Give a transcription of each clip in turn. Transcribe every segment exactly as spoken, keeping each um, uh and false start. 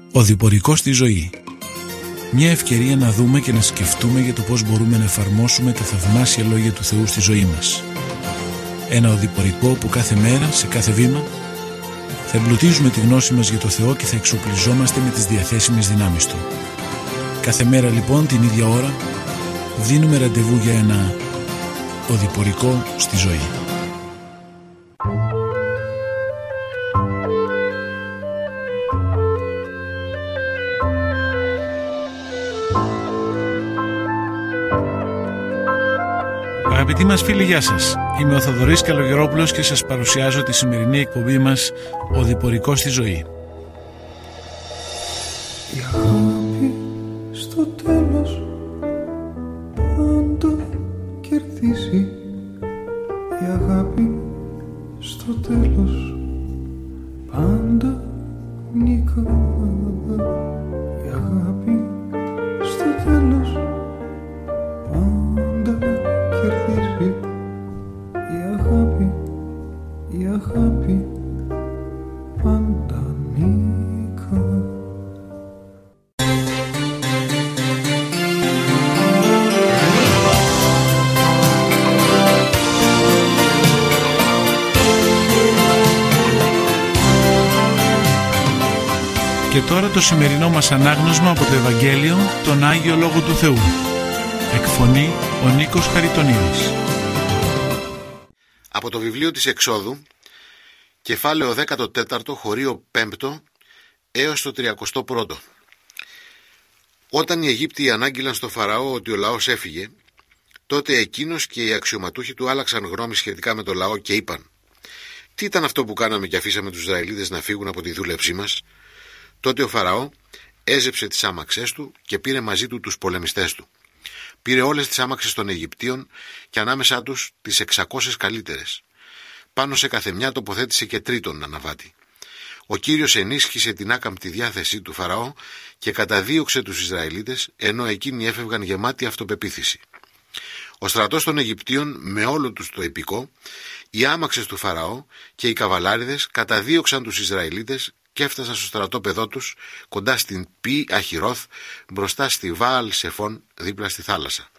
Οδηπορικός στη ζωή. Μια ευκαιρία να δούμε και να σκεφτούμε για το πώς μπορούμε να εφαρμόσουμε τα θαυμάσια λόγια του Θεού στη ζωή μας. Ένα οδηπορικό που κάθε μέρα, σε κάθε βήμα, θα εμπλουτίζουμε τη γνώση μας για το Θεό και θα εξοπλιζόμαστε με τις διαθέσιμες δυνάμεις Του. Κάθε μέρα λοιπόν την ίδια ώρα δίνουμε ραντεβού για ένα οδηπορικό στη ζωή. Αγαπητοί μας φίλοι, γεια σας. Είμαι ο Θοδωρής Καλογερόπουλος και σας παρουσιάζω τη σημερινή εκπομπή μας «Οδηπορικός στη ζωή». Η αγάπη στο τέλος πάντα κερδίζει. Η αγάπη στο τέλος πάντα νικά. Η αγάπη στο τέλος πάντα κερδίζει. Η αγάπη, η αγάπη πάντα νικά. Και τώρα το σημερινό μας ανάγνωσμα από το Ευαγγέλιο, τον Άγιο Λόγο του Θεού. Εκφωνεί ο Νίκος Χαριτονίδης. Από το βιβλίο της Εξόδου, κεφάλαιο δέκατο τέταρτο, χωρίο πέμπτο, έως το τριακοστό πρώτο. Όταν οι Αιγύπτιοι ανάγγειλαν στο Φαραώ ότι ο λαός έφυγε, τότε εκείνος και οι αξιωματούχοι του άλλαξαν γνώμη σχετικά με το λαό και είπαν: «Τι ήταν αυτό που κάναμε και αφήσαμε τους Ισραηλίτες να φύγουν από τη δούλευσή μας?» Τότε ο Φαραώ έζεψε τις άμαξές του και πήρε μαζί του τους πολεμιστές του. Πήρε όλες τις άμαξες των Αιγυπτίων και ανάμεσά τους τις εξακόσιες καλύτερες. Πάνω σε καθεμιά τοποθέτησε και τρίτον αναβάτη. Ο Κύριος ενίσχυσε την άκαμπτη διάθεσή του Φαραώ και καταδίωξε τους Ισραηλίτες, ενώ εκείνοι έφευγαν γεμάτοι αυτοπεποίθηση. Ο στρατός των Αιγυπτίων με όλο τους το επικό, οι άμαξες του Φαραώ και οι καβαλάριδες καταδίωξαν τους Ισραηλίτες και έφτασαν στο στρατόπεδό τους κοντά στην Πι Αχυρώθ, μπροστά στη Βάαλ Σεφών, δίπλα στη θάλασσα.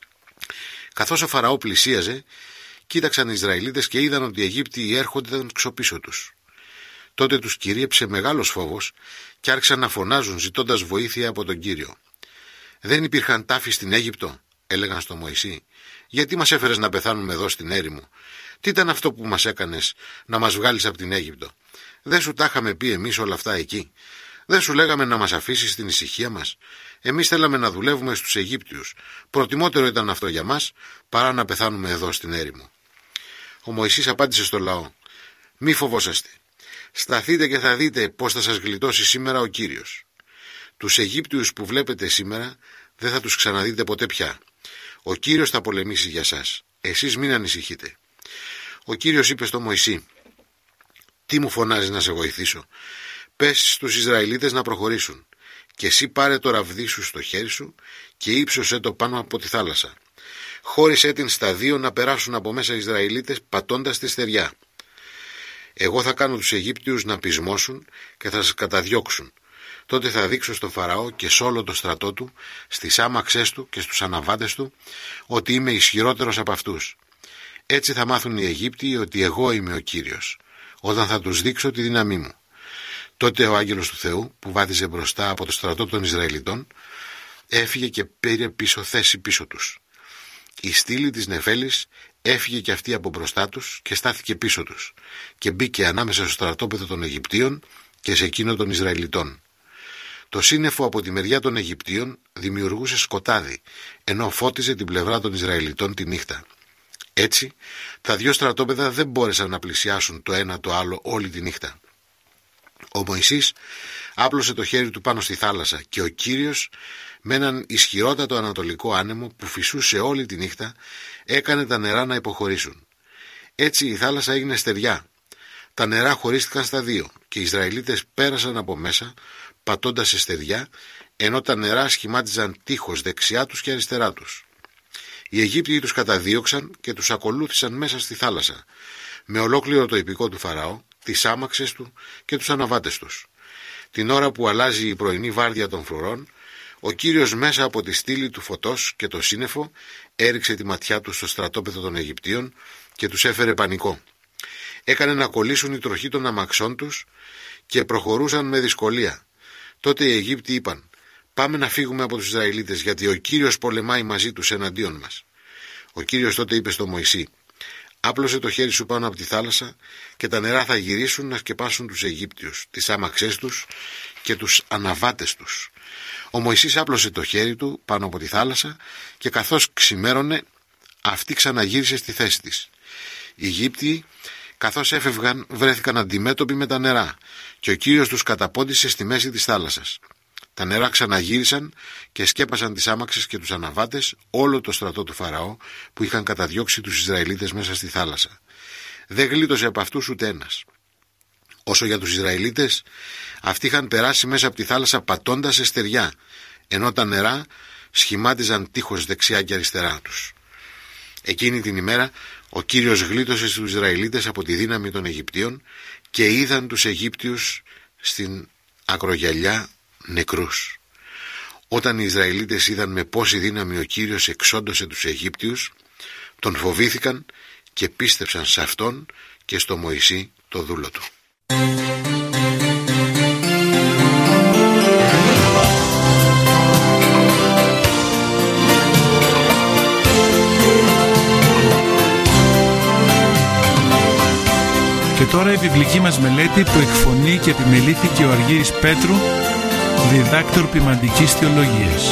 Καθώς ο Φαραώ πλησίαζε, κοίταξαν οι Ισραηλίτες και είδαν ότι οι Αιγύπτιοι έρχονταν ξοπίσω τους. Τότε τους κυρίεψε μεγάλος φόβος και άρχισαν να φωνάζουν ζητώντας βοήθεια από τον Κύριο. «Δεν υπήρχαν τάφοι στην Αίγυπτο?» έλεγαν στο Μωυσή. «Γιατί μας έφερες να πεθάνουμε εδώ στην έρημο? Τι ήταν αυτό που μας έκανες να μας βγάλεις από την Αίγυπτο? Δεν σου τα είχαμε πει εμείς όλα αυτά εκεί? Δεν σου λέγαμε να μας αφήσεις στην ησυχία μας? Εμείς θέλαμε να δουλεύουμε στους Αιγύπτιους. Προτιμότερο ήταν αυτό για μας παρά να πεθάνουμε εδώ στην έρημο». Ο Μωυσής απάντησε στο λαό: «Μη φοβόσαστε. Σταθείτε και θα δείτε πώς θα σας γλιτώσει σήμερα ο Κύριος. Τους Αιγύπτιους που βλέπετε σήμερα δεν θα τους ξαναδείτε ποτέ πια. Ο Κύριος θα πολεμήσει για σας. Εσείς μην ανησυχείτε». Ο Κύριος είπε στο Μωυσή: «Τι μου φωνάζεις να σε βοηθήσω? Πες στους Ισραηλίτες να προχωρήσουν και εσύ πάρε το ραβδί σου στο χέρι σου και ύψωσέ το πάνω από τη θάλασσα. Χώρισέ την στα δύο να περάσουν από μέσα οι Ισραηλίτες πατώντας τη στεριά. Εγώ θα κάνω τους Αιγύπτιους να πεισμώσουν και θα σας καταδιώξουν. Τότε θα δείξω στο Φαραώ και σε όλο το στρατό του, στις άμαξές του και στους αναβάτες του, ότι είμαι ισχυρότερος από αυτούς. Έτσι θα μάθουν οι Αιγύπτιοι ότι εγώ είμαι ο Κύριος, όταν θα τους δείξω τη δύναμή μου». Τότε ο άγγελος του Θεού, που βάδιζε μπροστά από το στρατό των Ισραηλιτών, έφυγε και πήρε πίσω θέση πίσω τους. Η στήλη της Νεφέλης έφυγε και αυτή από μπροστά τους και στάθηκε πίσω τους και μπήκε ανάμεσα στο στρατόπεδο των Αιγυπτίων και σε εκείνο των Ισραηλιτών. Το σύννεφο από τη μεριά των Αιγυπτίων δημιουργούσε σκοτάδι, ενώ φώτιζε την πλευρά των Ισραηλιτών τη νύχτα. Έτσι, τα δύο στρατόπεδα δεν μπόρεσαν να πλησιάσουν το ένα το άλλο όλη τη νύχτα. Ο Μωυσής άπλωσε το χέρι του πάνω στη θάλασσα και ο Κύριος, με έναν ισχυρότατο ανατολικό άνεμο που φυσούσε όλη τη νύχτα, έκανε τα νερά να υποχωρήσουν. Έτσι η θάλασσα έγινε στεριά. Τα νερά χωρίστηκαν στα δύο και οι Ισραηλίτες πέρασαν από μέσα, πατώντας σε στεριά, ενώ τα νερά σχημάτιζαν τείχος δεξιά τους και αριστερά τους. Οι Αιγύπτιοι τους καταδίωξαν και τους ακολούθησαν μέσα στη θάλασσα, με ολόκληρο το ιππικό του Φαραώ, τις άμαξες του και τους αναβάτες τους. Την ώρα που αλλάζει η πρωινή βάρδια των φρουρών, ο Κύριος μέσα από τη στήλη του φωτός και το σύννεφο έριξε τη ματιά του στο στρατόπεδο των Αιγυπτίων και τους έφερε πανικό. Έκανε να κολλήσουν οι τροχοί των αμαξών τους και προχωρούσαν με δυσκολία. Τότε οι Αιγύπτιοι είπαν: «Πάμε να φύγουμε από τους Ισραηλίτες, γιατί ο Κύριος πολεμάει μαζί τους εναντίον μας». Ο Κύριος τότε είπε στο Μωυσή: «Άπλωσε το χέρι σου πάνω από τη θάλασσα και τα νερά θα γυρίσουν να σκεπάσουν τους Αιγύπτιους, τις άμαξές τους και τους αναβάτες τους». Ο Μωυσής άπλωσε το χέρι του πάνω από τη θάλασσα και καθώς ξημέρωνε, αυτή ξαναγύρισε στη θέση της. Οι Αιγύπτιοι, καθώς έφευγαν, βρέθηκαν αντιμέτωποι με τα νερά και ο Κύριος τους καταπόντισε στη μέση της θάλασσας. Τα νερά ξαναγύρισαν και σκέπασαν τις άμαξες και τους αναβάτες, όλο το στρατό του Φαραώ που είχαν καταδιώξει τους Ισραηλίτες μέσα στη θάλασσα. Δεν γλίτωσε από αυτούς ούτε ένας. Όσο για τους Ισραηλίτες, αυτοί είχαν περάσει μέσα από τη θάλασσα πατώντας σε στεριά, ενώ τα νερά σχημάτιζαν τείχος δεξιά και αριστερά τους. Εκείνη την ημέρα ο Κύριος γλίτωσε στους Ισραηλίτες από τη δύναμη των Αιγυπτίων και είδαν τους Αιγύπτιους στην ακρογιαλιά νεκρούς. Όταν οι Ισραηλίτες είδαν με πόση δύναμη ο Κύριος εξόντωσε τους Αιγύπτιους, τον φοβήθηκαν και πίστεψαν σε αυτόν και στο Μωυσή το δούλο του. Και τώρα η βιβλική μας μελέτη που εκφωνεί και επιμελήθηκε ο Αργύρης Πέτρου, διδάκτορ ποιμαντικής θεολογίας.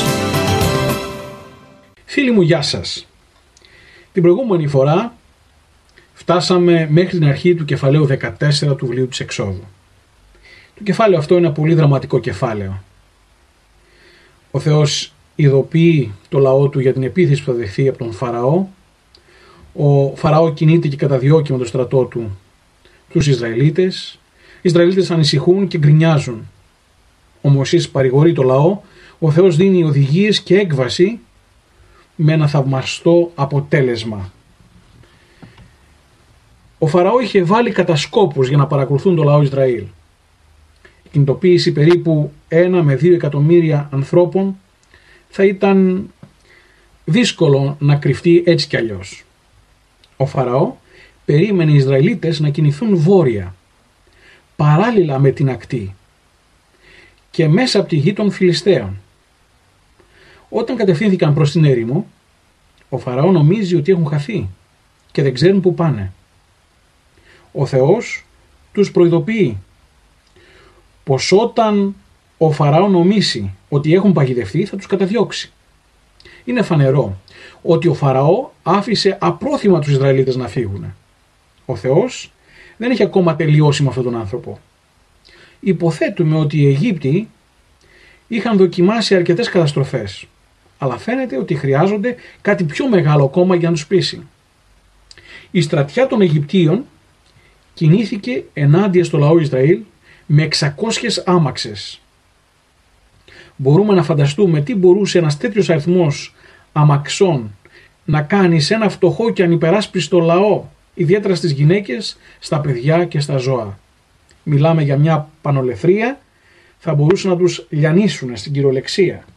Φίλοι μου, γεια σας. Την προηγούμενη φορά φτάσαμε μέχρι την αρχή του κεφαλαίου δεκατέσσερα του βιβλίου της Εξόδου. Το κεφάλαιο αυτό είναι ένα πολύ δραματικό κεφάλαιο. Ο Θεός ειδοποιεί το λαό του για την επίθεση που θα δεχθεί από τον Φαραώ. Ο Φαραώ κινείται και καταδιώκει με τον στρατό του τους Ισραηλίτες. Οι Ισραηλίτες ανησυχούν και γκρινιάζουν. Ο Μωυσής παρηγορεί το λαό. Ο Θεός δίνει οδηγίες και έκβαση με ένα θαυμαστό αποτέλεσμα. Ο Φαραώ είχε βάλει κατασκόπους για να παρακολουθούν το λαό Ισραήλ. Η κινητοποίηση περίπου ένα με δύο εκατομμύρια ανθρώπων θα ήταν δύσκολο να κρυφτεί έτσι κι αλλιώς. Ο Φαραώ περίμενε οι Ισραηλίτες να κινηθούν βόρεια, παράλληλα με την ακτή και μέσα από τη γη των Φιλιστέων. Όταν κατευθύνθηκαν προς την έρημο, ο Φαραώ νομίζει ότι έχουν χαθεί και δεν ξέρουν που πάνε. Ο Θεός τους προειδοποιεί πως όταν ο Φαραώ νομίσει ότι έχουν παγιδευτεί θα τους καταδιώξει. Είναι φανερό ότι ο Φαραώ άφησε απρόθυμα τους Ισραηλίτες να φύγουν. Ο Θεός δεν έχει ακόμα τελειώσει με αυτόν τον άνθρωπο. Υποθέτουμε ότι οι Αιγύπτιοι είχαν δοκιμάσει αρκετές καταστροφές, αλλά φαίνεται ότι χρειάζονται κάτι πιο μεγάλο ακόμα για να τους πείσει. Η στρατιά των Αιγυπτίων κινήθηκε ενάντια στο λαό Ισραήλ με εξακόσιες άμαξες. Μπορούμε να φανταστούμε τι μπορούσε ένας τέτοιος αριθμός αμαξών να κάνει σε ένα φτωχό και ανυπεράσπιστο λαό, ιδιαίτερα στις γυναίκες, στα παιδιά και στα ζώα. Μιλάμε για μια πανολεθρία, θα μπορούσαν να τους λιανίσουν στην κυριολεξία.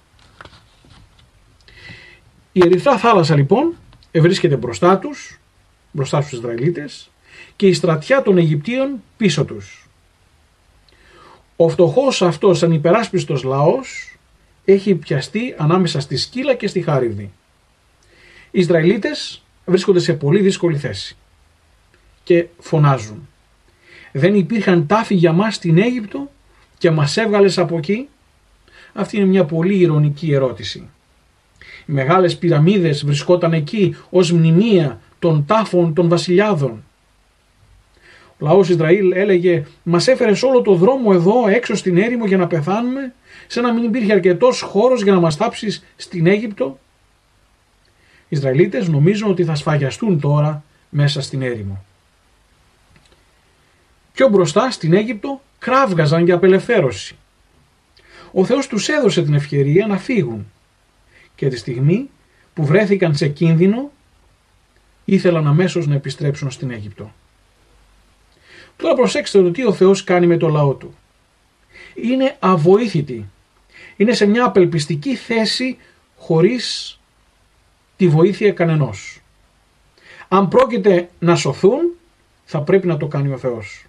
Η Ερυθρά θάλασσα λοιπόν βρίσκεται μπροστά τους, μπροστά στους Ισραηλίτες, και η στρατιά των Αιγυπτίων πίσω τους. Ο φτωχός αυτός ανυπεράσπιστος λαός έχει πιαστεί ανάμεσα στη σκύλα και στη χάριδη. Οι Ισραηλίτες βρίσκονται σε πολύ δύσκολη θέση και φωνάζουν: «Δεν υπήρχαν τάφοι για μας στην Αίγυπτο και μας έβγαλες από εκεί?» Αυτή είναι μια πολύ ειρωνική ερώτηση. Οι μεγάλες πυραμίδες βρισκόταν εκεί ως μνημεία των τάφων των βασιλιάδων. Ο λαός Ισραήλ έλεγε: «Μας έφερες όλο το δρόμο εδώ έξω στην έρημο για να πεθάνουμε, σαν να μην υπήρχε αρκετός χώρος για να μας θάψεις στην Αίγυπτο?» Οι Ισραηλίτες νομίζουν ότι θα σφαγιαστούν τώρα μέσα στην έρημο. Πιο μπροστά στην Αίγυπτο κράβγαζαν για απελευθέρωση. Ο Θεός τους έδωσε την ευκαιρία να φύγουν και τη στιγμή που βρέθηκαν σε κίνδυνο ήθελαν αμέσως να επιστρέψουν στην Αίγυπτο. Τώρα προσέξτε το τι ο Θεός κάνει με το λαό του. είναι αβοήθητοι. Είναι σε μια απελπιστική θέση χωρίς τη βοήθεια κανενός. Αν πρόκειται να σωθούν, θα πρέπει να το κάνει ο Θεός.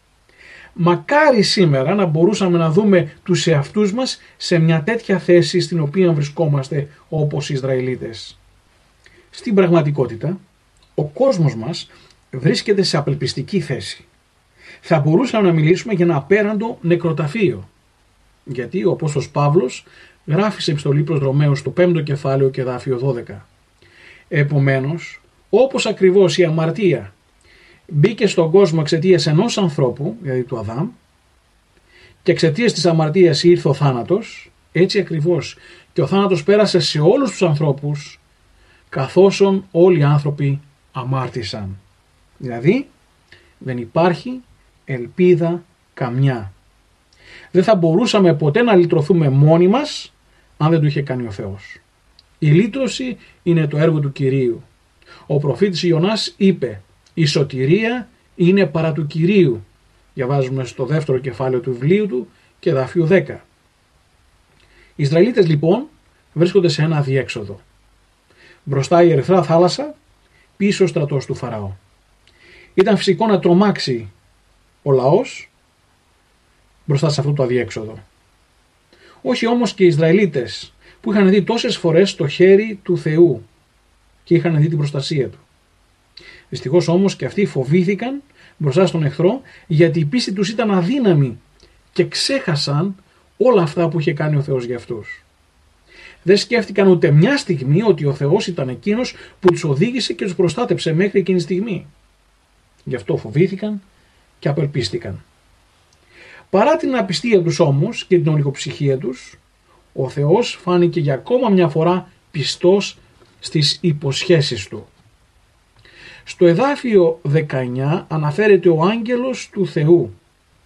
Μακάρι σήμερα να μπορούσαμε να δούμε τους εαυτούς μας σε μια τέτοια θέση στην οποία βρισκόμαστε όπως οι Ισραηλίτες. Στην πραγματικότητα, ο κόσμος μας βρίσκεται σε απελπιστική θέση. Θα μπορούσαμε να μιλήσουμε για ένα απέραντο νεκροταφείο. Γιατί ο Απόστολος Παύλος γράφει σε επιστολή προς Ρωμαίους στο πέμπτο κεφάλαιο και εδάφιο δώδεκα. Επομένως, όπως ακριβώς η αμαρτία μπήκε στον κόσμο εξαιτίας ενός ανθρώπου, δηλαδή του Αδάμ, και εξαιτίας της αμαρτίας ήρθε ο θάνατος, έτσι ακριβώς και ο θάνατος πέρασε σε όλους τους ανθρώπους, καθώς όλοι οι άνθρωποι αμάρτησαν. Δηλαδή, δεν υπάρχει ελπίδα καμιά. Δεν θα μπορούσαμε ποτέ να λυτρωθούμε μόνοι μας, αν δεν το είχε κάνει ο Θεός. Η λύτρωση είναι το έργο του Κυρίου. Ο προφήτης Ιωνάς είπε: «Η σωτηρία είναι παρά του Κυρίου». Διαβάζουμε στο δεύτερο κεφάλαιο του βιβλίου του και εδάφιο δέκα. Οι Ισραηλίτες λοιπόν βρίσκονται σε ένα αδιέξοδο. Μπροστά η Ερυθρά θάλασσα, πίσω ο στρατός του Φαραώ. Ήταν φυσικό να τρομάξει ο λαός μπροστά σε αυτό το αδιέξοδο. Όχι όμως και οι Ισραηλίτες που είχαν δει τόσες φορές το χέρι του Θεού και είχαν δει την προστασία του. Δυστυχώς όμως και αυτοί φοβήθηκαν μπροστά στον εχθρό, γιατί η πίστη τους ήταν αδύναμη και ξέχασαν όλα αυτά που είχε κάνει ο Θεός για αυτούς. Δεν σκέφτηκαν ούτε μια στιγμή ότι ο Θεός ήταν εκείνος που τους οδήγησε και τους προστάτεψε μέχρι εκείνη τη στιγμή. Γι' αυτό φοβήθηκαν και απελπίστηκαν. Παρά την απιστία τους όμως και την ολιγοψυχία τους, ο Θεός φάνηκε για ακόμα μια φορά πιστός στις υποσχέσεις του. Στο εδάφιο δεκαεννιά αναφέρεται ο άγγελος του Θεού.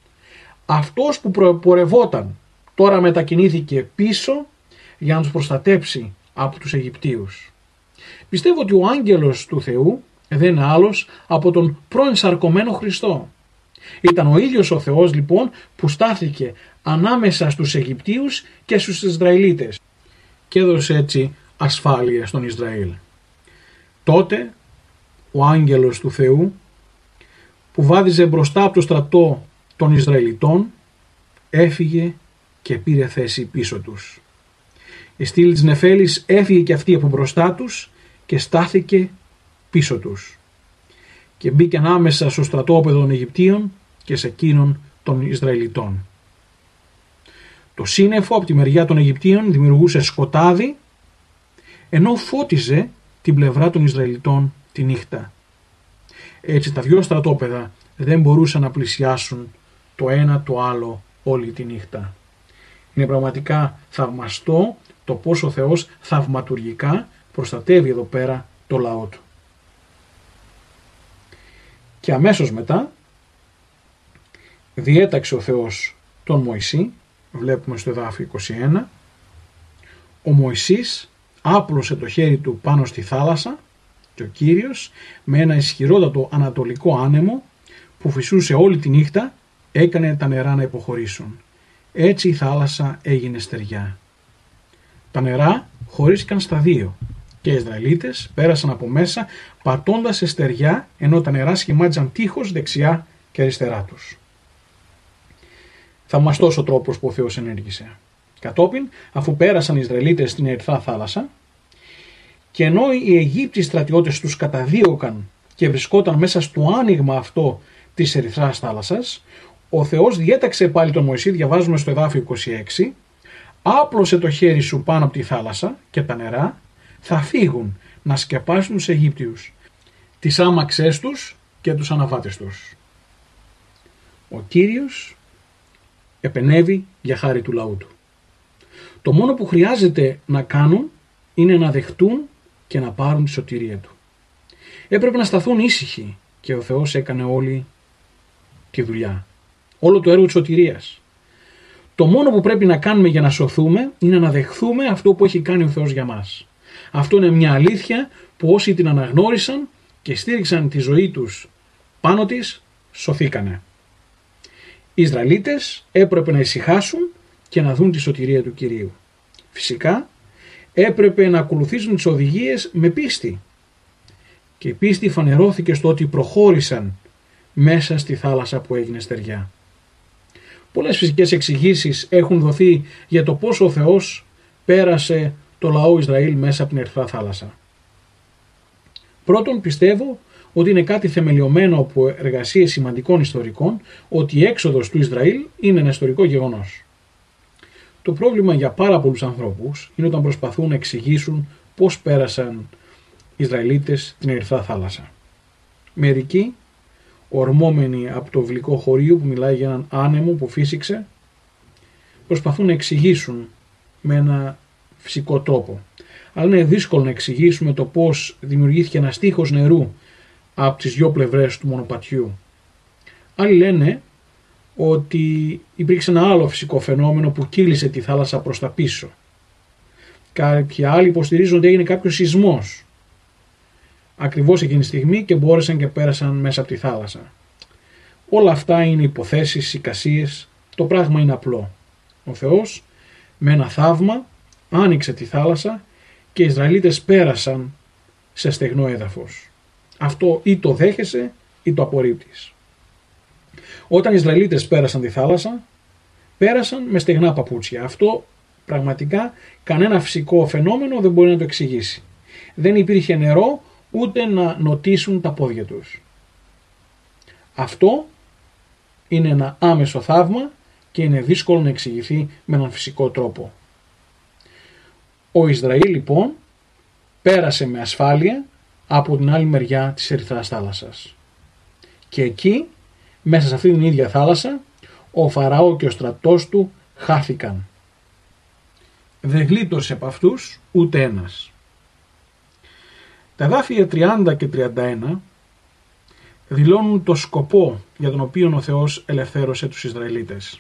Αυτός που πορευόταν τώρα μετακινήθηκε πίσω για να τους προστατέψει από τους Αιγυπτίους. Πιστεύω ότι ο άγγελος του Θεού δεν είναι άλλος από τον πρώην σαρκωμένο Χριστό. Ήταν ο ίδιος ο Θεός λοιπόν που στάθηκε ανάμεσα στους Αιγυπτίους και στους Ισραηλίτες και έδωσε έτσι ασφάλεια στον Ισραήλ. Τότε ο άγγελος του Θεού που βάδιζε μπροστά από το στρατό των Ισραηλιτών έφυγε και πήρε θέση πίσω τους. Η στήλη της Νεφέλης έφυγε και αυτή από μπροστά τους και στάθηκε πίσω τους και μπήκε ανάμεσα στο στρατόπεδο των Αιγυπτίων και σε εκείνον των Ισραηλιτών. Το σύννεφο από τη μεριά των Αιγυπτίων δημιουργούσε σκοτάδι, ενώ φώτιζε την πλευρά των Ισραηλιτών τη νύχτα. Έτσι τα δυο στρατόπεδα δεν μπορούσαν να πλησιάσουν το ένα το άλλο όλη τη νύχτα. Είναι πραγματικά θαυμαστό το πώς ο Θεός θαυματουργικά προστατεύει εδώ πέρα το λαό του. Και αμέσως μετά διέταξε ο Θεός τον Μωυσή, βλέπουμε στο εδάφιο είκοσι ένα, ο Μωυσής άπλωσε το χέρι του πάνω στη θάλασσα και ο Κύριος με ένα ισχυρότατο ανατολικό άνεμο που φυσούσε όλη τη νύχτα έκανε τα νερά να υποχωρήσουν. Έτσι η θάλασσα έγινε στεριά. Τα νερά χωρίστηκαν στα δύο και οι Ισραηλίτες πέρασαν από μέσα πατώντας σε στεριά, ενώ τα νερά σχημάτιζαν τείχος δεξιά και αριστερά τους. Θαυμαστός ο τρόπος που ο Θεός ενέργησε. Κατόπιν, αφού πέρασαν οι Ισραηλίτες στην Ερυθρά θάλασσα και ενώ οι Αιγύπτιοι στρατιώτες τους καταδίωκαν και βρισκόταν μέσα στο άνοιγμα αυτό της Ερυθράς θάλασσας, ο Θεός διέταξε πάλι τον Μωυσή, διαβάζουμε στο εδάφιο είκοσι έξι, άπλωσε το χέρι σου πάνω από τη θάλασσα και τα νερά θα φύγουν να σκεπάσουν τους Αιγύπτιους, τις άμαξές τους και τους αναβάτες τους. Ο Κύριος επενέβη για χάρη του λαού του. Το μόνο που χρειάζεται να κάνουν είναι να δεχτούν και να πάρουν τη σωτηρία του. Έπρεπε να σταθούν ήσυχοι και ο Θεός έκανε όλη τη δουλειά. Όλο το έργο της σωτηρίας. Το μόνο που πρέπει να κάνουμε για να σωθούμε είναι να δεχθούμε αυτό που έχει κάνει ο Θεός για μας. Αυτό είναι μια αλήθεια που όσοι την αναγνώρισαν και στήριξαν τη ζωή τους πάνω της, σωθήκανε. Οι Ισραηλίτες έπρεπε να ησυχάσουν και να δουν τη σωτηρία του Κυρίου. Φυσικά έπρεπε να ακολουθήσουν τις οδηγίες με πίστη. Και η πίστη φανερώθηκε στο ότι προχώρησαν μέσα στη θάλασσα που έγινε στεριά. Πολλές φυσικές εξηγήσεις έχουν δοθεί για το πώς ο Θεός πέρασε το λαό Ισραήλ μέσα από την Ερυθρά θάλασσα. Πρώτον, πιστεύω ότι είναι κάτι θεμελιωμένο από εργασίες σημαντικών ιστορικών, ότι η έξοδος του Ισραήλ είναι ένα ιστορικό γεγονός. Το πρόβλημα για πάρα πολλούς ανθρώπους είναι όταν προσπαθούν να εξηγήσουν πώς πέρασαν οι Ισραηλίτες την Ερυθρά θάλασσα. Μερικοί, ορμόμενοι από το βιβλικό χωρίο που μιλάει για έναν άνεμο που φύσηξε, προσπαθούν να εξηγήσουν με ένα φυσικό τρόπο. Αλλά είναι δύσκολο να εξηγήσουμε το πώς δημιουργήθηκε ένα στίχος νερού από τις δυο πλευρές του μονοπατιού. Άλλοι λένε ότι υπήρξε ένα άλλο φυσικό φαινόμενο που κύλησε τη θάλασσα προς τα πίσω. Κάποιοι άλλοι υποστηρίζουν ότι έγινε κάποιος σεισμός ακριβώς εκείνη τη στιγμή και μπόρεσαν και πέρασαν μέσα από τη θάλασσα. Όλα αυτά είναι υποθέσεις, εικασίες. Το πράγμα είναι απλό. Ο Θεός με ένα θαύμα άνοιξε τη θάλασσα και οι Ισραηλίτες πέρασαν σε στεγνό έδαφος. Αυτό ή το δέχεσαι ή το απορρίπτεις. Όταν οι Ισραηλίτες πέρασαν τη θάλασσα, πέρασαν με στεγνά παπούτσια. Αυτό πραγματικά κανένα φυσικό φαινόμενο δεν μπορεί να το εξηγήσει. Δεν υπήρχε νερό ούτε να νοτήσουν τα πόδια τους. Αυτό είναι ένα άμεσο θαύμα και είναι δύσκολο να εξηγηθεί με έναν φυσικό τρόπο. Ο Ισραήλ λοιπόν πέρασε με ασφάλεια από την άλλη μεριά της Ερυθράς θάλασσας. Και εκεί, μέσα σε αυτή την ίδια θάλασσα, ο Φαραώ και ο στρατός του χάθηκαν. Δεν γλίτωσε από αυτούς ούτε ένας. Τα εδάφια τριάντα και τριάντα ένα δηλώνουν το σκοπό για τον οποίο ο Θεός ελευθέρωσε τους Ισραηλίτες.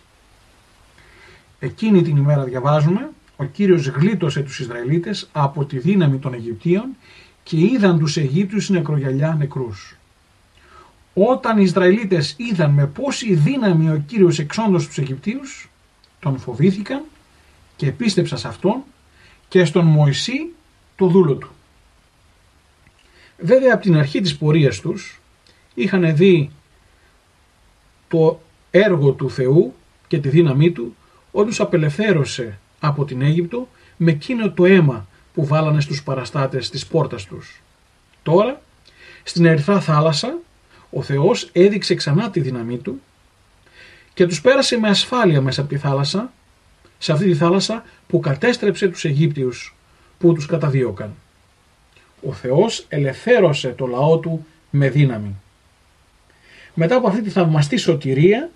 Εκείνη την ημέρα διαβάζουμε, ο Κύριος γλίτωσε τους Ισραηλίτες από τη δύναμη των Αιγυπτίων και είδαν τους Αιγύπτιους νεκρογιαλιά νεκρούς. Όταν οι Ισραηλίτες είδαν με πόση δύναμη ο Κύριος εξόντωσε τους Αιγυπτίους, τον φοβήθηκαν και πίστεψαν σε αυτόν και στον Μωυσή το δούλο του. Βέβαια από την αρχή της πορείας τους είχαν δει το έργο του Θεού και τη δύναμή του όταν τους απελευθέρωσε από την Αίγυπτο με εκείνο το αίμα που βάλανε στους παραστάτες της πόρτας τους. Τώρα στην Ερυθρά θάλασσα ο Θεός έδειξε ξανά τη δύναμή του και τους πέρασε με ασφάλεια μέσα από τη θάλασσα, σε αυτή τη θάλασσα που κατέστρεψε τους Αιγύπτιους που τους καταδίωκαν. Ο Θεός ελευθέρωσε το λαό του με δύναμη. Μετά από αυτή τη θαυμαστή σωτηρία,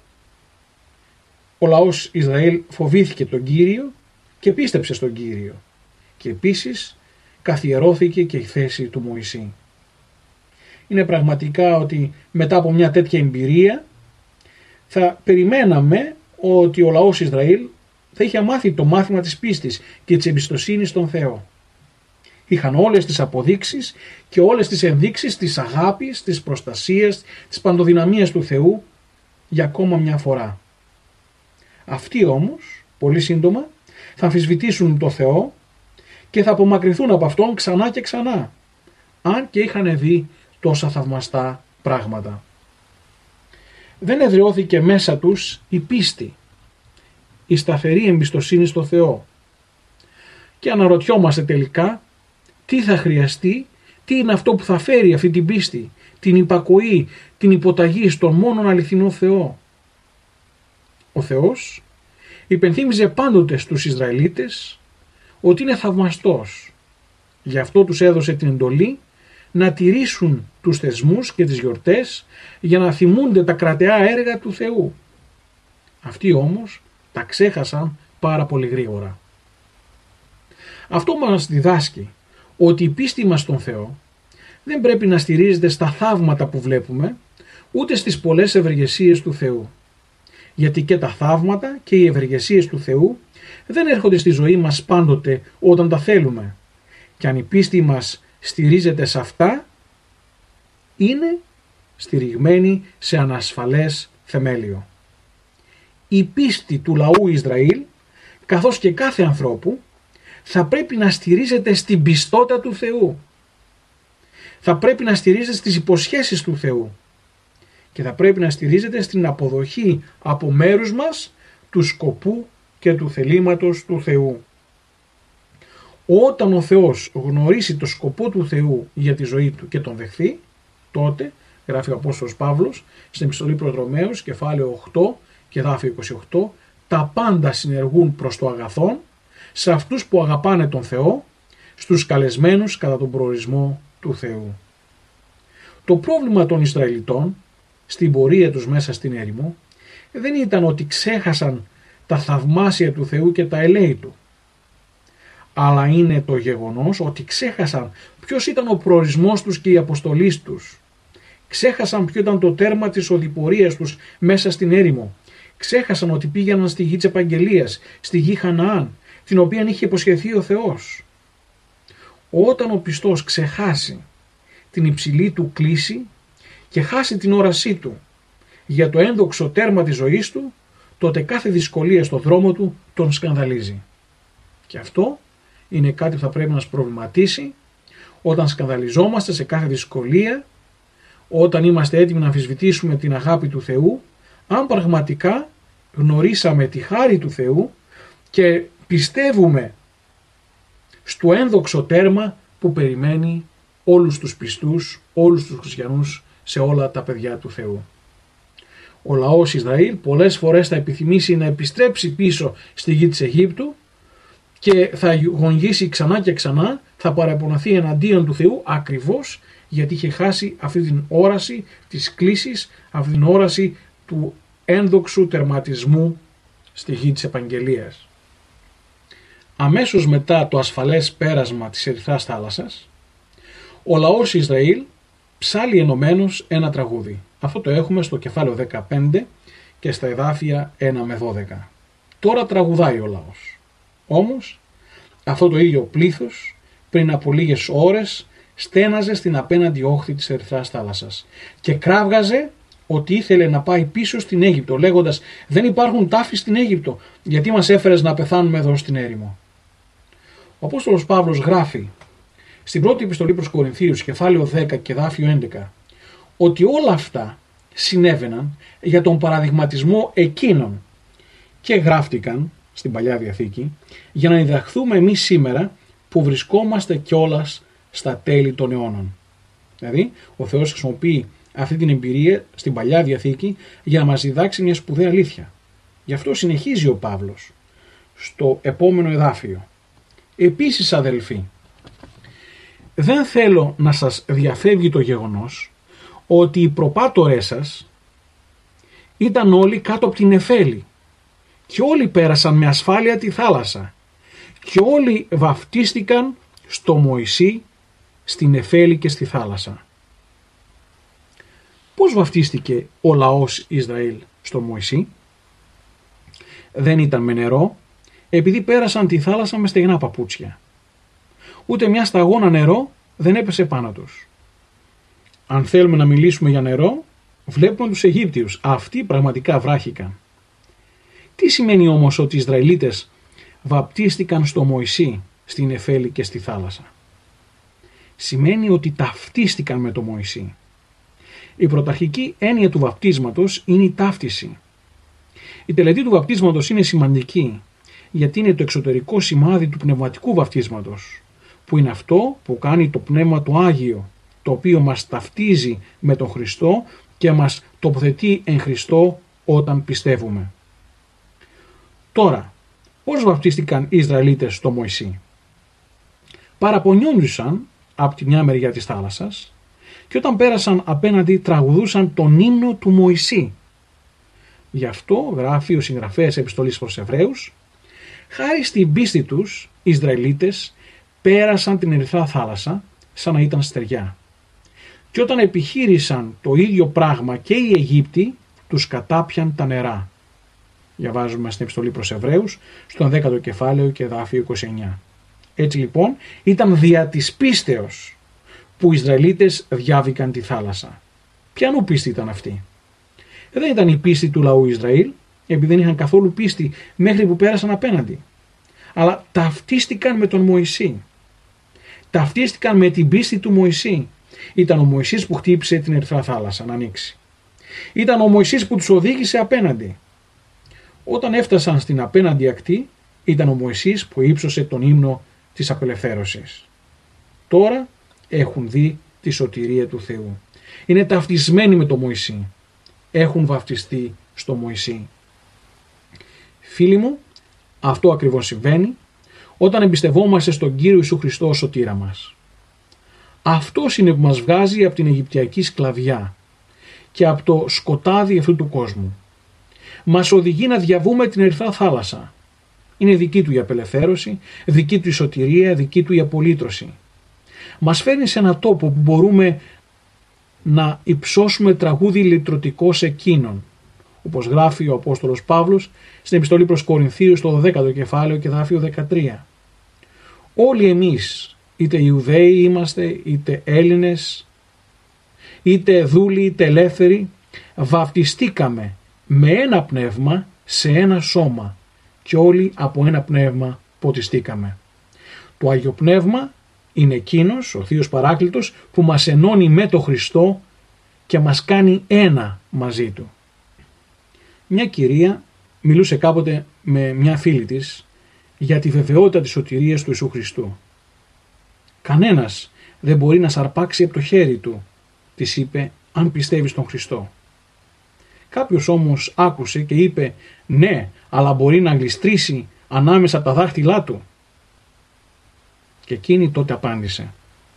ο λαός Ισραήλ φοβήθηκε τον Κύριο και πίστεψε στον Κύριο. Και επίσης καθιερώθηκε και η θέση του Μωυσή. Είναι πραγματικά ότι μετά από μια τέτοια εμπειρία θα περιμέναμε ότι ο λαός Ισραήλ θα είχε μάθει το μάθημα της πίστης και της εμπιστοσύνης στον Θεό. Είχαν όλες τις αποδείξεις και όλες τις ενδείξεις της αγάπης, της προστασίας, της παντοδυναμίας του Θεού για ακόμα μια φορά. Αυτοί όμως, πολύ σύντομα, θα αμφισβητήσουν το Θεό και θα απομακρυνθούν από Αυτόν ξανά και ξανά, αν και είχαν δει τόσα θαυμαστά πράγματα. Δεν εδραιώθηκε μέσα τους η πίστη, η σταθερή εμπιστοσύνη στο Θεό. Και αναρωτιόμαστε τελικά τι θα χρειαστεί, τι είναι αυτό που θα φέρει αυτή την πίστη, την υπακοή, την υποταγή στον μόνον αληθινό Θεό. Ο Θεός υπενθύμιζε πάντοτε στους Ισραηλίτες ότι είναι θαυμαστός. Γι' αυτό τους έδωσε την εντολή να τηρήσουν τους θεσμούς και τις γιορτές για να θυμούνται τα κρατεά έργα του Θεού. Αυτοί όμως τα ξέχασαν πάρα πολύ γρήγορα. Αυτό μας διδάσκει ότι η πίστη μας στον Θεό δεν πρέπει να στηρίζεται στα θαύματα που βλέπουμε, ούτε στις πολλές ευεργεσίες του Θεού. Γιατί και τα θαύματα και οι ευεργεσίες του Θεού δεν έρχονται στη ζωή μας πάντοτε όταν τα θέλουμε. Και αν η πίστη μας στηρίζεται σε αυτά, είναι στηριγμένη σε ανασφαλές θεμέλιο. η πίστη του λαού Ισραήλ, καθώς και κάθε ανθρώπου, θα πρέπει να στηρίζεται στην πιστότητα του Θεού. Θα πρέπει να στηρίζεται στις υποσχέσεις του Θεού και θα πρέπει να στηρίζεται στην αποδοχή από μέρους μας του σκοπού και του θελήματος του Θεού. Όταν ο Θεός γνωρίσει το σκοπό του Θεού για τη ζωή του και τον δεχθεί, τότε, γράφει ο Απόστολος Παύλος στην επιστολή προς Ρωμαίους, κεφάλαιο οκτώ και εδάφιο είκοσι οκτώ, τα πάντα συνεργούν προς το αγαθόν σε αυτούς που αγαπάνε τον Θεό, στους καλεσμένους κατά τον προορισμό του Θεού. Το πρόβλημα των Ισραηλιτών στην πορεία τους μέσα στην έρημο δεν ήταν ότι ξέχασαν τα θαυμάσια του Θεού και τα ελέη του, αλλά είναι το γεγονός ότι ξέχασαν ποιος ήταν ο προορισμός τους και η αποστολή τους. Ξέχασαν ποιο ήταν το τέρμα της οδηπορίας τους μέσα στην έρημο. Ξέχασαν ότι πήγαιναν στη γη της επαγγελίας, στη γη Χαναάν, την οποία είχε υποσχεθεί ο Θεός. Όταν ο πιστός ξεχάσει την υψηλή του κλίση και χάσει την όρασή του για το ένδοξο τέρμα της ζωής του, τότε κάθε δυσκολία στο δρόμο του τον σκανδαλίζει. Και αυτό είναι κάτι που θα πρέπει να μας προβληματίσει όταν σκανδαλιζόμαστε σε κάθε δυσκολία, όταν είμαστε έτοιμοι να αμφισβητήσουμε την αγάπη του Θεού, αν πραγματικά γνωρίσαμε τη χάρη του Θεού και πιστεύουμε στο ένδοξο τέρμα που περιμένει όλους τους πιστούς, όλους τους χριστιανούς, σε όλα τα παιδιά του Θεού. Ο λαός Ισραήλ πολλές φορές θα επιθυμήσει να επιστρέψει πίσω στη γη της Αιγύπτου και θα γονγίσει ξανά και ξανά, θα παραποναθεί εναντίον του Θεού ακριβώς γιατί είχε χάσει αυτή την όραση της κλίσης, αυτή την όραση του ένδοξου τερματισμού στη γη της επαγγελίας. Αμέσως μετά το ασφαλές πέρασμα της Ερυθράς θάλασσας, ο λαός Ισραήλ ψάλλει ενωμένος ένα τραγούδι. Αυτό το έχουμε στο κεφάλαιο δεκαπέντε και στα εδάφια ένα με δώδεκα. Τώρα τραγουδάει ο λαός. Όμως αυτό το ίδιο πλήθος πριν από λίγες ώρες στέναζε στην απέναντι όχθη της Ερυθράς θάλασσας και κράβγαζε ότι ήθελε να πάει πίσω στην Αίγυπτο, λέγοντας «Δεν υπάρχουν τάφοι στην Αίγυπτο, γιατί μας έφερες να πεθάνουμε εδώ στην έρημο». Ο Απόστολος Παύλος γράφει στην πρώτη επιστολή προς Κορινθίους, κεφάλαιο δέκα και εδάφιο έντεκα, ότι όλα αυτά συνέβαιναν για τον παραδειγματισμό εκείνων και γράφτηκαν στην Παλιά Διαθήκη για να διδαχθούμε εμείς σήμερα που βρισκόμαστε κιόλας στα τέλη των αιώνων. Δηλαδή, ο Θεός χρησιμοποιεί αυτή την εμπειρία στην Παλιά Διαθήκη για να μας διδάξει μια σπουδαία αλήθεια. Γι' αυτό συνεχίζει ο Παύλος στο επόμενο εδάφιο. Επίσης, αδελφοί, δεν θέλω να σας διαφεύγει το γεγονός ότι οι προπάτορές σας ήταν όλοι κάτω από την νεφέλη και όλοι πέρασαν με ασφάλεια τη θάλασσα και όλοι βαφτίστηκαν στο Μωυσή, στη νεφέλη και στη θάλασσα. Πώς βαφτίστηκε ο λαός Ισραήλ στο Μωυσή? Δεν ήταν με νερό, επειδή πέρασαν τη θάλασσα με στεγνά παπούτσια. Ούτε μια σταγόνα νερό δεν έπεσε πάνω τους. Αν θέλουμε να μιλήσουμε για νερό, βλέπουμε τους Αιγύπτιους. Αυτοί πραγματικά βράχηκαν. Τι σημαίνει όμως ότι οι Ισραηλίτες βαπτίστηκαν στο Μωυσή, στη νεφέλη και στη θάλασσα? Σημαίνει ότι ταυτίστηκαν με το Μωυσή. Η πρωταρχική έννοια του βαπτίσματος είναι η ταύτιση. Η τελετή του βαπτίσματος είναι σημαντική, γιατί είναι το εξωτερικό σημάδι του πνευματικού βαπτίσματος, που είναι αυτό που κάνει το Πνεύμα του Άγιο, το οποίο μας ταυτίζει με τον Χριστό και μας τοποθετεί εν Χριστώ όταν πιστεύουμε. Τώρα, πώς βαπτίστηκαν οι Ισραηλίτες στο Μωυσή? Παραπονιόντουσαν από τη μια μεριά της θάλασσας και όταν πέρασαν απέναντι τραγουδούσαν τον ύμνο του Μωυσή. Γι' αυτό γράφει ο συγγραφέας επιστολής προς Εβραίους, χάρη στην πίστη τους οι Ισραηλίτες πέρασαν την Ερυθρά θάλασσα σαν να ήταν στεριά. Και όταν επιχείρησαν το ίδιο πράγμα και οι Αιγύπτιοι, τους κατάπιαν τα νερά. Διαβάζουμε στην επιστολή προς Εβραίους, στον δέκατο κεφάλαιο και εδάφιο είκοσι εννιά. Έτσι λοιπόν ήταν δια της πίστεως που οι Ισραηλίτες διάβηκαν τη θάλασσα. Ποιανού πίστη ήταν αυτή? Δεν ήταν η πίστη του λαού Ισραήλ, επειδή δεν είχαν καθόλου πίστη μέχρι που πέρασαν απέναντι. Αλλά ταυτίστηκαν με τον Μωυσή. Ταυτίστηκαν με την πίστη του Μωυσή. Ήταν ο Μωυσής που χτύπησε την Ερυθρά θάλασσα να ανοίξει. Ήταν ο Μωυσής που τους οδήγησε απέναντι. Όταν έφτασαν στην απέναντι ακτή, ήταν ο Μωυσής που ύψωσε τον ύμνο της απελευθέρωσης. Τώρα έχουν δει τη σωτηρία του Θεού. Είναι ταυτισμένοι με τον Μωυσή. Έχουν βαφτιστεί στο Μωυσή. Φίλοι μου, αυτό ακριβώς συμβαίνει όταν εμπιστευόμαστε στον Κύριο Ιησού Χριστό ως σωτήρα μας. Αυτός είναι που μας βγάζει από την Αιγυπτιακή σκλαβιά και από το σκοτάδι αυτού του κόσμου. Μας οδηγεί να διαβούμε την Ερυθρά θάλασσα. Είναι δική του η απελευθέρωση, δική του η σωτηρία, δική του η απολύτρωση. Μας φέρνει σε έναν τόπο που μπορούμε να υψώσουμε τραγούδι λυτρωτικό σε εκείνον, όπως γράφει ο Απόστολος Παύλος στην επιστολή προς Κορινθίους στο δωδέκατο κεφάλαιο και εδάφιο δεκατρία. Όλοι εμείς, είτε Ιουδαίοι είμαστε, είτε Έλληνες, είτε δούλοι, είτε ελεύθεροι, βαπτιστήκαμε με ένα πνεύμα σε ένα σώμα και όλοι από ένα πνεύμα ποτιστήκαμε. Το Άγιο Πνεύμα είναι εκείνος, ο Θείος Παράκλητος, που μας ενώνει με τον Χριστό και μας κάνει ένα μαζί του. Μια κυρία μιλούσε κάποτε με μια φίλη της για τη βεβαιότητα της σωτηρίας του Ιησού Χριστού. «Κανένας δεν μπορεί να σαρπάξει από το χέρι του», της είπε, «αν πιστεύει στον Χριστό». Κάποιος όμως άκουσε και είπε, «Ναι, αλλά μπορεί να γλιστρήσει ανάμεσα από τα δάχτυλά του». Και εκείνη τότε απάντησε,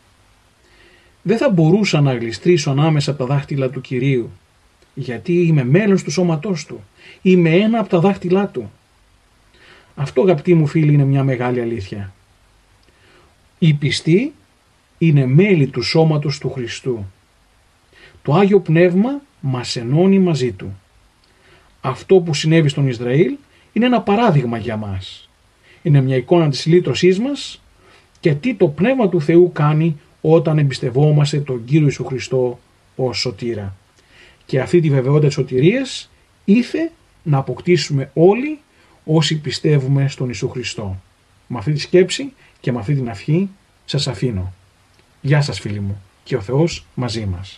«Δεν θα μπορούσα να γλιστρήσω ανάμεσα από τα δάχτυλα του Κυρίου, γιατί είμαι μέλος του σώματός του, είμαι ένα από τα δάχτυλά του». Αυτό, αγαπητοί μου φίλοι, είναι μια μεγάλη αλήθεια. Οι πιστοί είναι μέλη του σώματος του Χριστού. Το Άγιο Πνεύμα μας ενώνει μαζί του. Αυτό που συνέβη στον Ισραήλ είναι ένα παράδειγμα για μας. Είναι μια εικόνα της λύτρωσής μας και τι το Πνεύμα του Θεού κάνει όταν εμπιστευόμαστε τον Κύριο Ιησού Χριστό ως σωτήρα. Και αυτή τη βεβαιότητα της σωτηρίας ήθε να αποκτήσουμε όλοι όσοι πιστεύουμε στον Ιησού Χριστό. Με αυτή τη σκέψη και με αυτή την ευχή σας αφήνω. Γεια σας φίλοι μου και ο Θεός μαζί μας.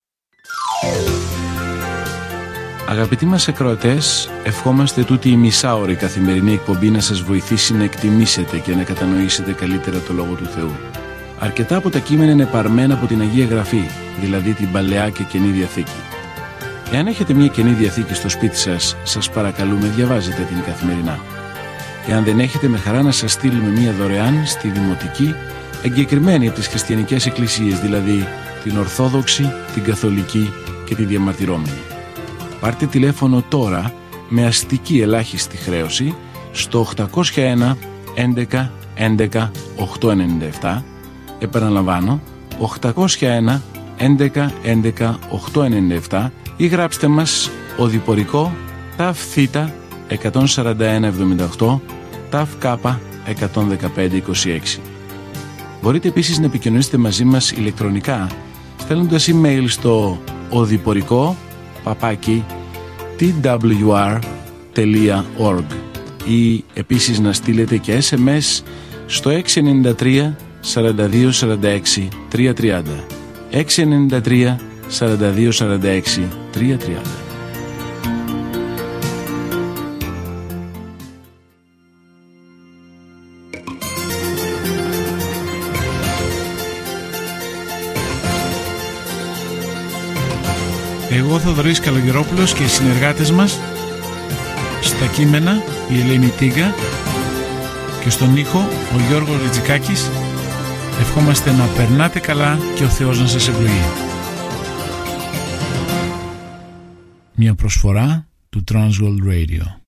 Αγαπητοί μας ακροατές, ευχόμαστε τούτη η μισάωρη καθημερινή εκπομπή να σας βοηθήσει να εκτιμήσετε και να κατανοήσετε καλύτερα το Λόγο του Θεού. Αρκετά από τα κείμενα είναι παρμένα από την Αγία Γραφή, δηλαδή την Παλαιά και Καινή Διαθήκη. Εάν έχετε μια Καινή Διαθήκη στο σπίτι σας, σας παρακαλούμε διαβάζετε την καθημερινά. Εάν δεν έχετε, με χαρά να σας στείλουμε μια δωρεάν στη Δημοτική, εγκεκριμένη από τις χριστιανικές εκκλησίες, δηλαδή την Ορθόδοξη, την Καθολική και τη Διαμαρτυρόμενη. Πάρτε τηλέφωνο τώρα με αστική ελάχιστη χρέωση στο οκτακόσια ένα έντεκα έντεκα οκτακόσια ενενήντα επτά, επαναλαμβάνω οκτακόσια ένα έντεκα έντεκα οκτακόσια ενενήντα επτά, ή γράψτε μας οδηπορικό ταφ θήτα εκατόν σαράντα ένα εβδομήντα οκτώ ταφ κάπα εκατόν δεκαπέντε είκοσι έξι. Μπορείτε επίσης να επικοινωνήσετε μαζί μας ηλεκτρονικά στέλνοντας email στο οδηπορικό παπάκι τι ντάμπλιου αρ τελεία org ή επίσης να στείλετε και ες εμ ες στο έξι εννιά τρία σαράντα δύο σαράντα έξι τριακόσια τριάντα έξι εννιά τρία σαράντα δύο σαράντα έξι τριακόσια τριάντα. Εγώ Θοδωρής Καλογερόπουλος και οι συνεργάτες μας στα κείμενα η Ελένη Τίγκα και στον ήχο ο Γιώργος Ριτζικάκης ευχόμαστε να περνάτε καλά και ο Θεός να σας ευλογεί. Μια προσφορά του Transworld Radio.